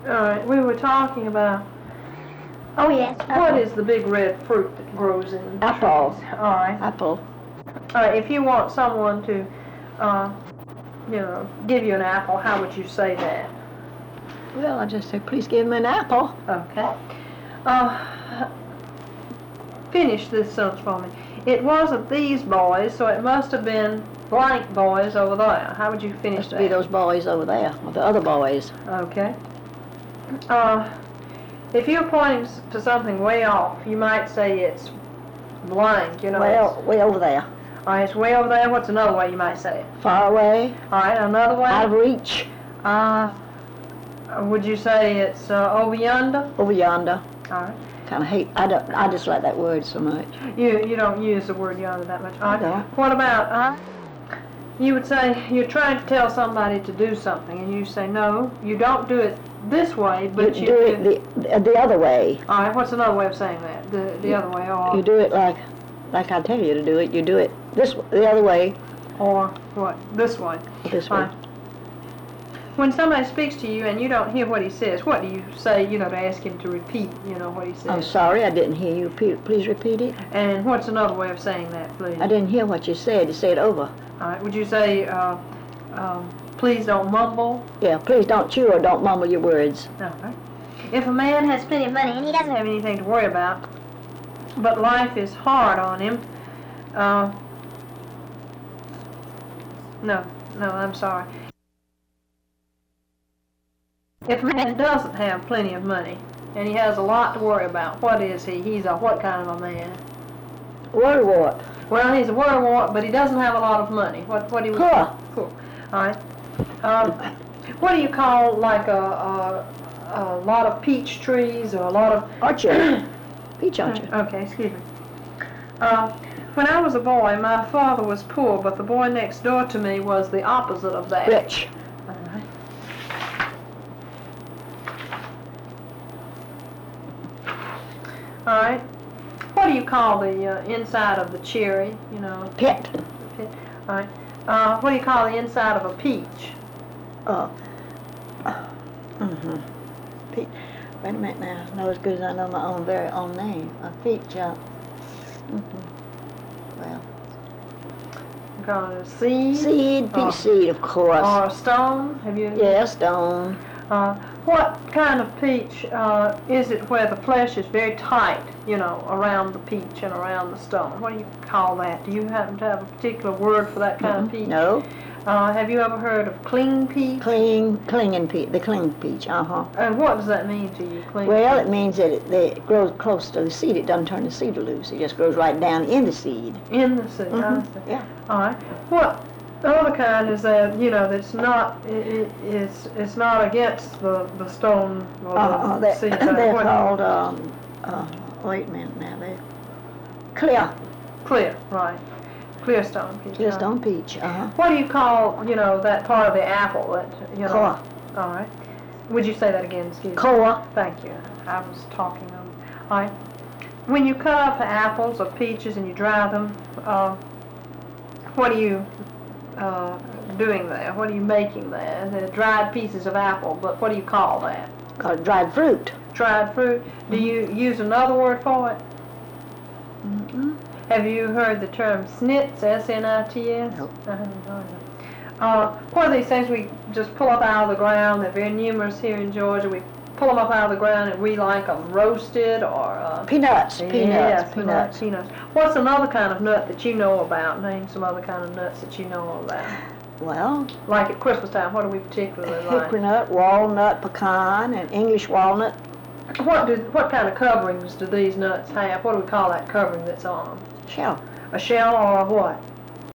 All right, we were talking about Oh, yes. what is the big red fruit that grows in Apple. trees? All right. Apple. All right, if you want someone to, give you an apple, how would you say that? Well, I just say, please give me an apple. Okay. Finish this sentence for me. It wasn't these boys, so it must have been blank boys over there. How would you finish Must that? be those boys over there, or the other boys. Okay. If you're pointing to something way off, you might say it's blank, Well, way over there. All right, it's way over there. What's another way you might say it? Far away. All right, another way? Out of reach. Would you say it's over yonder? Over yonder. All right. Kind of hate. I just like that word so much. You don't use the word yonder that much. All right. I don't. What about, you would say you're trying to tell somebody to do something, and you say, no, you don't do it this way, but you do it the other way. All right, what's another way of saying that? The other way, or... You do it like I tell you to do it. You do it the other way. Or what? This way. This way. When somebody speaks to you and you don't hear what he says, what do you say, to ask him to repeat, what he says? I'm sorry, I didn't hear you. Please repeat it. And what's another way of saying that, please? I didn't hear what you said. You said over. All right, would you say, please don't mumble? Yeah, please don't chew or don't mumble your words. Okay. If a man has plenty of money and he doesn't have anything to worry about, but life is hard on him, no, I'm sorry. If a man doesn't have plenty of money and he has a lot to worry about, what is he? He's a what kind of a man? Worrywart. Well, he's a worrywart, but he doesn't have a lot of money. What do you? Poor. Cool. All right. What do you call like a lot of peach trees or a lot of orchard? Peach orchard. Okay, excuse me. When I was a boy, my father was poor, but the boy next door to me was the opposite of that. Rich. All right. What do you call the inside of the cherry? Pit. Pit. All right. What do you call the inside of a peach? Peach. Wait a minute now. I know as good as I know my very own name. A peach. Well. You call it a seed? Seed. Peach seed, of course. Or a stone? Have you? Yeah, stone. What kind of peach is it where the flesh is very tight, around the peach and around the stone? What do you call that? Do you happen to have a particular word for that kind of peach? No. Have you ever heard of cling peach? Clinging peach. The cling peach, And what does that mean to you, cling Well, peach? it means that it grows close to the seed. It doesn't turn the seed loose. It just grows right down in the seed. In the seed, I see. Yeah. All right. What? The other kind is that, that's not, it's not against the stone or the seed. They're called, wait a minute now, they're clear. Clear, right. Clear stone peach. Clear stone peach, What do you call, that part of the apple that, Core. All right. Would you say that again, excuse me? Core. Thank you. I was talking on. All right. When you cut up apples or peaches and you dry them, what are you doing there? What are you making there? They're dried pieces of apple, but what do you call that? Called dried fruit. Dried fruit. Do you use another word for it? Have you heard the term snits, S-N-I-T-S? Nope. What are these things we just pull up out of the ground? They're very numerous here in Georgia. We pull them up out of the ground and we like them roasted or... Peanuts. Yes, Peanuts. peanuts. What's another kind of nut that you know about? Name some other kind of nuts that you know about. Well, Like at Christmas time, what do we particularly like? hickory nut, walnut, pecan, and English walnut. What kind of coverings do these nuts have? What do we call that covering that's on them? Shell. A shell or a what?